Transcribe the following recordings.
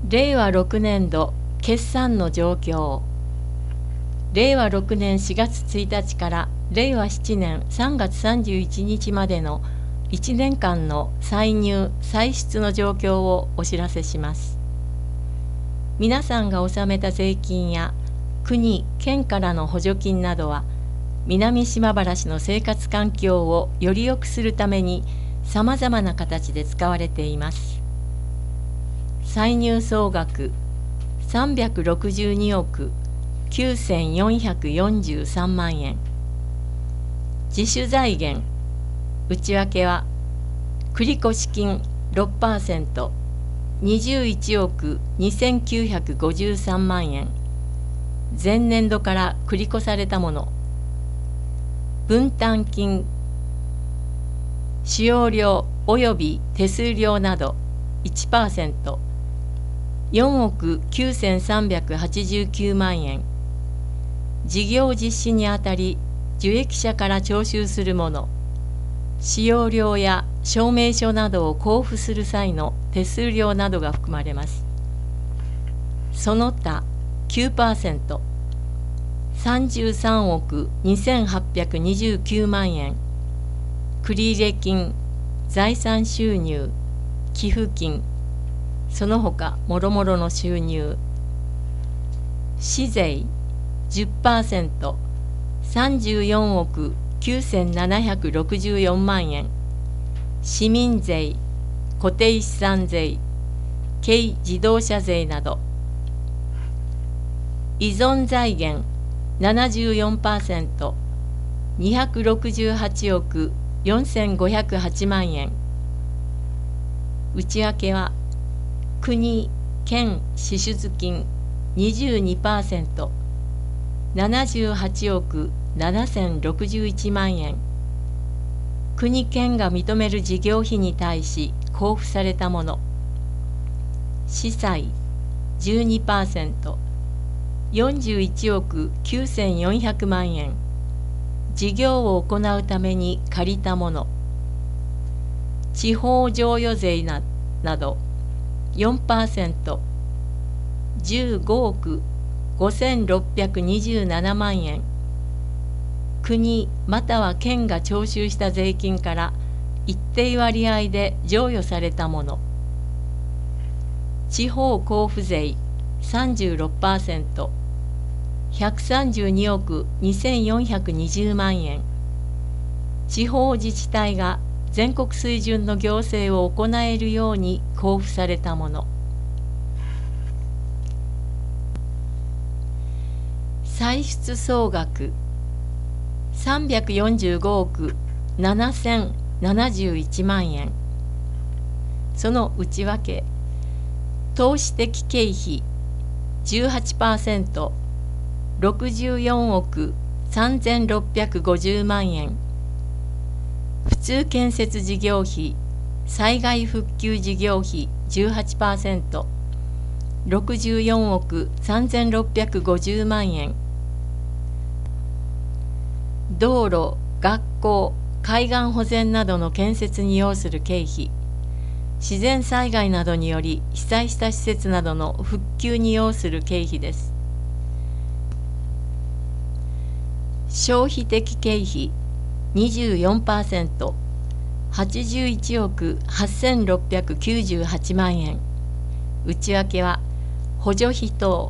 令和6年度決算の状況。令和6年4月1日から令和7年3月31日までの1年間の歳入・歳出の状況をお知らせします。皆さんが納めた税金や国・県からの補助金などは、南島原市の生活環境をより良くするためにさまざまな形で使われています。歳入総額362億9443万円。自主財源内訳は繰越金 6%、21億2953万円。前年度から繰り越されたもの。分担金、使用料及び手数料など 1%、4億9389万円。事業実施にあたり受益者から徴収するもの、使用料や証明書などを交付する際の手数料などが含まれます。その他 9%、33億2829万円。繰入金、財産収入、寄付金、その他もろもろの収入。市税 10%、34億9764万円。市民税、固定資産税、軽自動車税など。依存財源 74%、268億4508万円。内訳は国・県支出金 22%、78億7061万円。国・県が認める事業費に対し交付されたもの。司祭 12%、41億9400万円。事業を行うために借りたもの。地方譲与税など 4%、15億5627万円。国または県が徴収した税金から一定割合で譲与されたもの。地方交付税 36%、132億2420万円。地方自治体が全国水準の行政を行えるように交付されたもの。歳出総額345億7071万円。その内訳、投資的経費 18%、64億3650万円。普通建設事業費、災害復旧事業費 18%、64億3650万円。道路、学校、海岸保全などの建設に要する経費、自然災害などにより被災した施設などの復旧に要する経費です。消費的経費 24%、81億8698万円。内訳は補助費等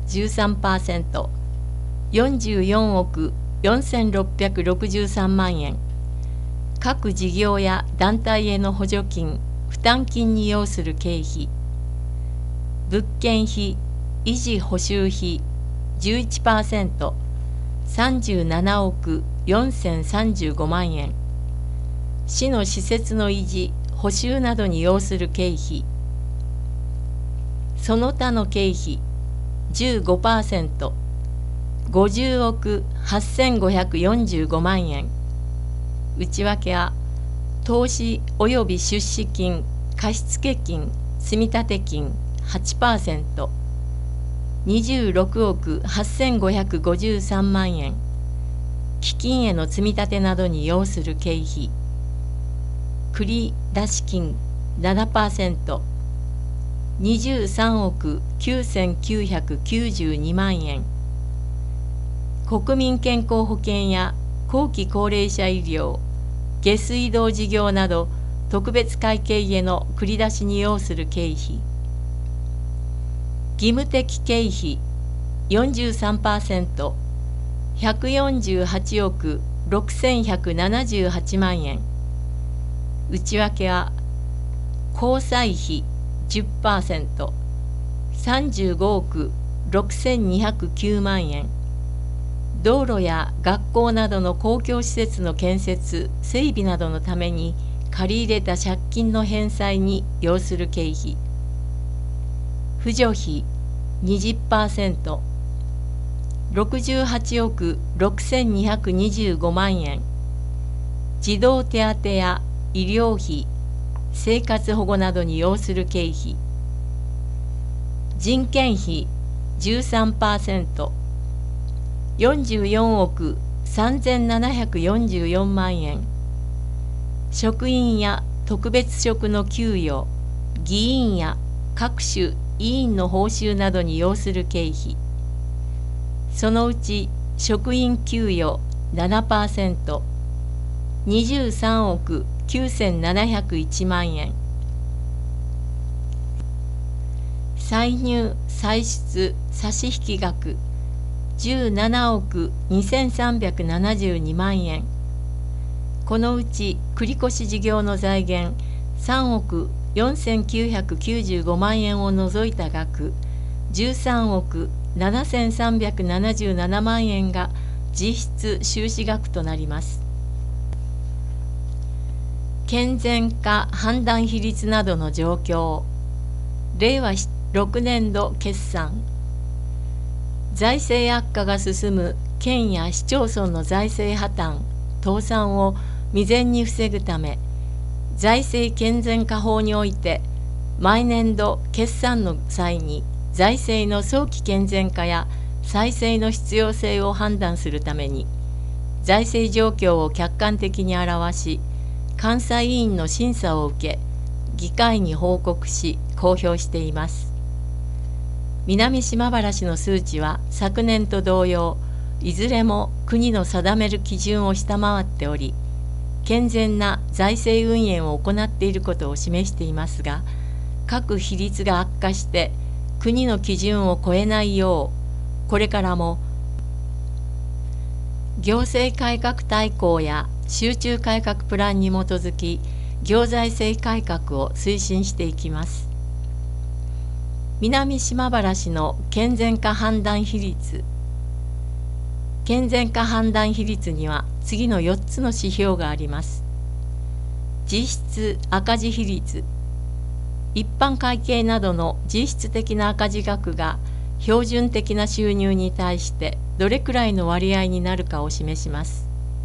13%、44億4663万円。各事業や団体への補助金・負担金に要する経費。物件費・維持補修費 11%、37億4035万円。市の施設の維持・補修などに要する経費。その他の経費 15%、50億8545万円。内訳は投資及び出資金、貸付金、積立金 8%、26億8553万円。基金への積み立てなどに要する経費。繰出金 7%、 23億9992万円。国民健康保険や後期高齢者医療、下水道事業など特別会計への繰り出しに要する経費。義務的経費 43%、148億6178万円。内訳は交際費 10%、35億6209万円。道路や学校などの公共施設の建設・整備などのために借り入れた借金の返済に要する経費。扶助費 20%、68億6225万円。児童手当や医療費、生活保護などに要する経費。人件費 13%、44億3744万円。職員や特別職の給与、議員や各種委員の報酬などに要する経費。そのうち職員給与 7%、23億9701万円。歳入歳出差引額17億2372万円。このうち繰越事業の財源3億4995万円を除いた額13億7377万円が実質収支額となります。健全化判断比率などの状況。令和6年度決算。財政悪化が進む県や市町村の財政破綻・倒産を未然に防ぐため、財政健全化法において毎年度決算の際に財政の早期健全化や再生の必要性を判断するために、財政状況を客観的に表し、監査委員の審査を受け、議会に報告し公表しています。南島原市の数値は昨年と同様、いずれも国の定める基準を下回っており、健全な財政運営を行っていることを示していますが、各比率が悪化して国の基準を超えないよう、これからも行政改革大綱や集中改革プランに基づき、行財政改革を推進していきます。南島原市の健全化判断比率。健全化判断比率には次の4つの指標があります。実質赤字比率。一般会計などの実質的な赤字額が標準的な収入に対してどれくらいの割合になるかを示します。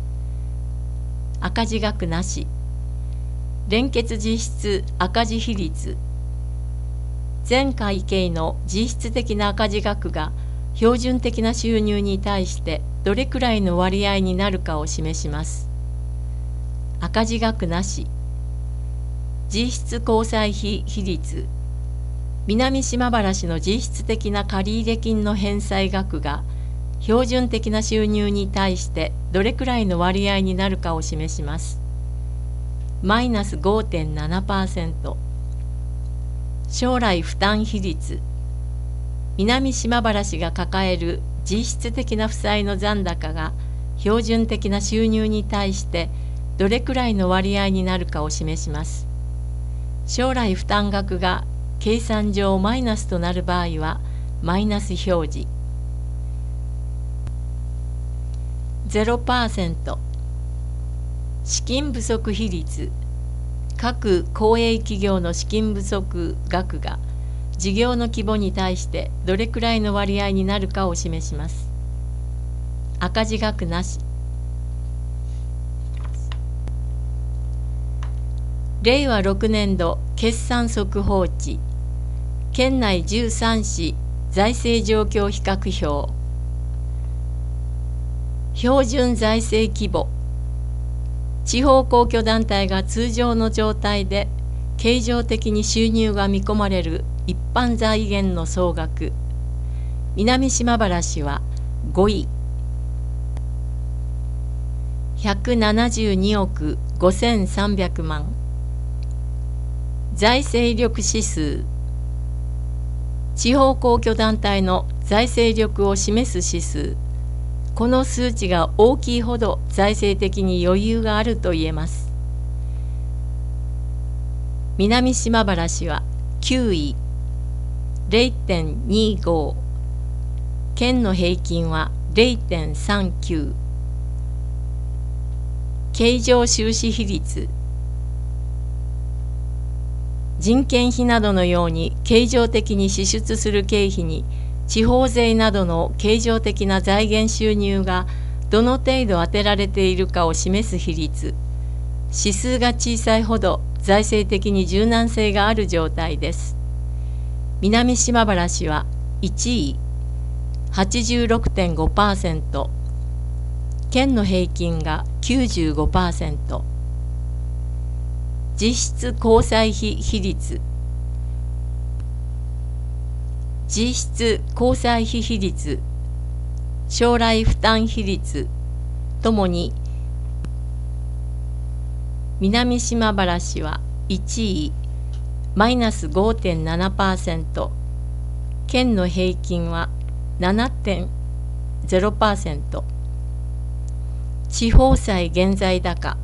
赤字額なし。連結実質赤字比率。全会計の実質的な赤字額が標準的な収入に対してどれくらいの割合になるかを示します。赤字額なし。実質交際費比率。南島原市の実質的な借入金の返済額が標準的な収入に対してどれくらいの割合になるかを示します。マイナス 5.7%。将来負担比率。南島原市が抱える実質的な負債の残高が標準的な収入に対してどれくらいの割合になるかを示します。将来負担額が計算上マイナスとなる場合はマイナス表示。0%。資金不足比率。各公営企業の資金不足額が事業の規模に対してどれくらいの割合になるかを示します。赤字額なし。令和6年度決算速報値。県内13市財政状況比較表。標準財政規模。地方公共団体が通常の状態で経常的に収入が見込まれる一般財源の総額、南島原市は5位、172億5300万。財政力指数、地方公共団体の財政力を示す指数。この数値が大きいほど財政的に余裕があると言えます。南島原市は9位、0.25。県の平均は 0.39。経常収支比率、人件費などのように経常的に支出する経費に地方税などの経常的な財源収入がどの程度当てられているかを示す比率。指数が小さいほど財政的に柔軟性がある状態です。南島原市は1位、86.5%。県の平均が 95%。実質交際費比率、実質交際費比率、将来負担比率ともに南島原市は1位、マイナス 5.7%。県の平均は 7.0%。地方債現在高、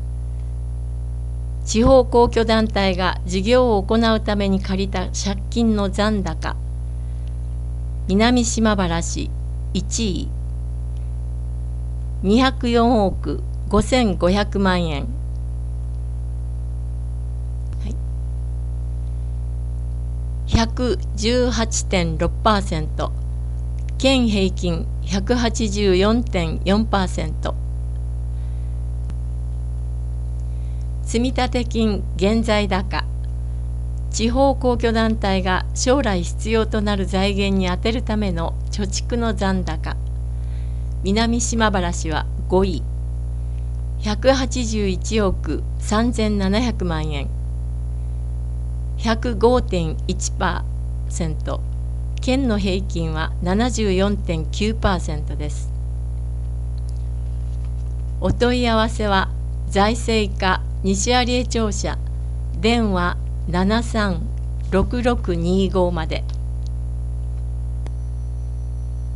地方公共団体が事業を行うために借りた借金の残高、南島原市1位、204億5500万円。118.6%、県平均 184.4%。積立金現在高、地方公共団体が将来必要となる財源に充てるための貯蓄の残高、南島原市は5位、181億3700万円。105.1%、県の平均は 74.9% です。お問い合わせは財政課西有江庁舎電話736625まで。